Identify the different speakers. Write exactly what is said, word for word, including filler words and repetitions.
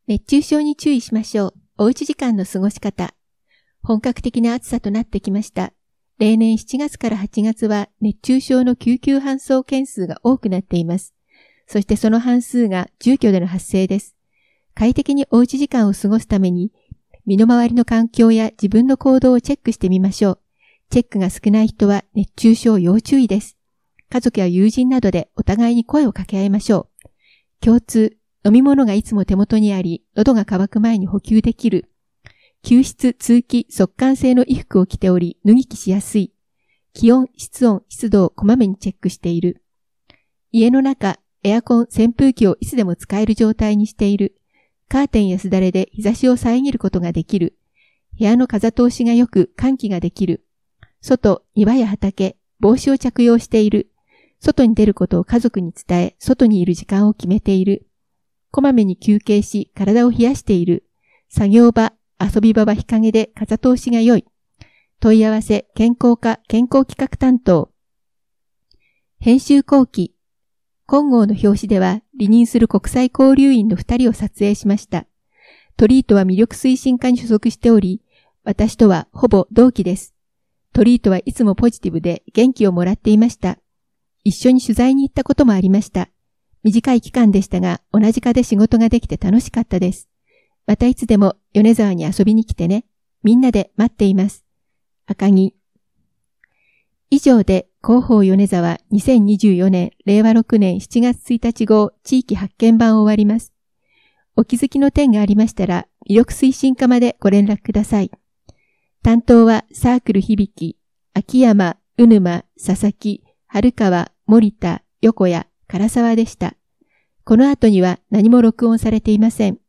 Speaker 1: 熱中症に注意しましょう。おうち時間の過ごし方。本格的な暑さとなってきました。例年しちがつからはちがつは熱中症の救急搬送件数が多くなっています。そしてその半数が住居での発生です。快適におうち時間を過ごすために、身の回りの環境や自分の行動をチェックしてみましょう。チェックが少ない人は熱中症要注意です。家族や友人などでお互いに声を掛け合いましょう。共通、飲み物がいつも手元にあり、喉が渇く前に補給できる。吸湿、通気、速乾性の衣服を着ており、脱ぎ着しやすい。気温、室温、湿度をこまめにチェックしている。家の中、エアコン、扇風機をいつでも使える状態にしている。カーテンやすだれで日差しを遮ることができる。部屋の風通しが良く換気ができる。外、庭や畑、帽子を着用している。外に出ることを家族に伝え、外にいる時間を決めている。こまめに休憩し、体を冷やしている。作業場、遊び場は日陰で風通しが良い。問い合わせ、健康課、健康企画担当。編集後期。今号の表紙では、離任する国際交流員の二人を撮影しました。トリートは魅力推進課に所属しており、私とはほぼ同期です。トリートはいつもポジティブで元気をもらっていました。一緒に取材に行ったこともありました。短い期間でしたが、同じ課で仕事ができて楽しかったです。またいつでも米沢に遊びに来てね。みんなで待っています。赤木。以上で広報米沢にせんにじゅうよねんれいわろくねんしちがつついたち号地域発見版を終わります。お気づきの点がありましたら、魅力推進課までご連絡ください。担当はサークル響、秋山、うぬま、佐々木、春川、森田、横谷、唐沢でした。この後には何も録音されていません。